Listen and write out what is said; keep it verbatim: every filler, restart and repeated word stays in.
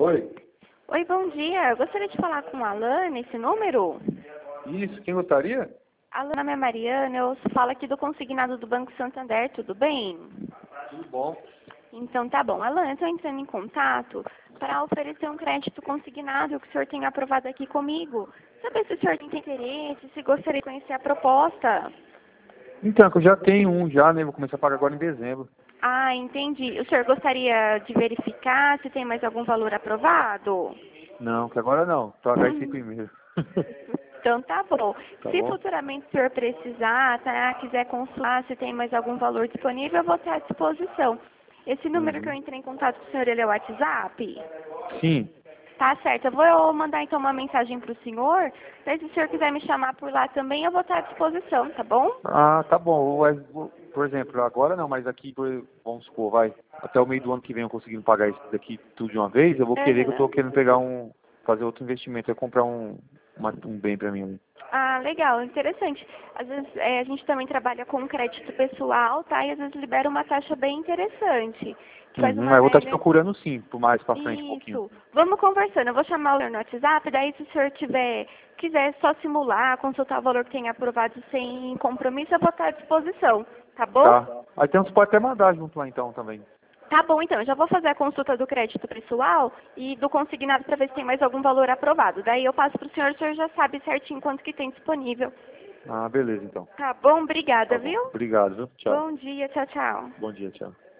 Oi. Oi, bom dia. Eu gostaria de falar com a Alan nesse número. Isso, quem gostaria? Alan, meu nome é Mariana, eu falo aqui do consignado do Banco Santander, tudo bem? Tudo bom. Então tá bom. Alan, eu estou entrando em contato para oferecer um crédito consignado que o senhor tem aprovado aqui comigo. Saber se o senhor tem interesse, se gostaria de conhecer a proposta. Então, que eu já tenho um já, né? Vou começar a pagar agora em dezembro. Ah, entendi. O senhor gostaria de verificar se tem mais algum valor aprovado? Não, que agora não. Pagar esse primeiro. Então tá bom. Tá Se bom? futuramente o senhor precisar, tá, quiser consultar se tem mais algum valor disponível, eu vou estar à disposição. Esse número que eu Uhum. entrei em contato com o senhor, ele é o WhatsApp? Sim. Tá certo. Eu vou mandar então uma mensagem para o senhor. Daí se o senhor quiser me chamar por lá também, eu vou estar à disposição, tá bom? Ah, tá bom. Mas, por exemplo, agora não, mas aqui, por- vamos supor, vai. Até o meio do ano que vem eu conseguindo pagar isso daqui tudo de uma vez, eu vou querer que eu tô Aham. querendo pegar um. Fazer outro investimento, é comprar um, uma- um bem pra mim. Ah, legal, interessante. Às vezes é, a gente também trabalha com crédito pessoal, tá? E às vezes libera uma taxa bem interessante, que faz Uhum. uma Aí eu vou estar te média. procurando sim, por mais pra frente um pouquinho. Isso. Vamos conversando. Eu vou chamar o senhor no WhatsApp, daí se o senhor tiver, quiser só simular, consultar o valor que tem aprovado sem compromisso, eu vou estar à disposição, tá bom? Tá. Aí tem uns pode até mandar junto lá então também. Tá bom, então. Eu já vou fazer a consulta do crédito pessoal e do consignado para ver se tem mais algum valor aprovado. Daí eu passo para o senhor, o senhor já sabe certinho quanto que tem disponível. Ah, beleza então. Tá bom? Obrigada, Tá bom. viu? Obrigado, viu? Tchau. Bom dia, tchau, tchau. Bom dia, tchau.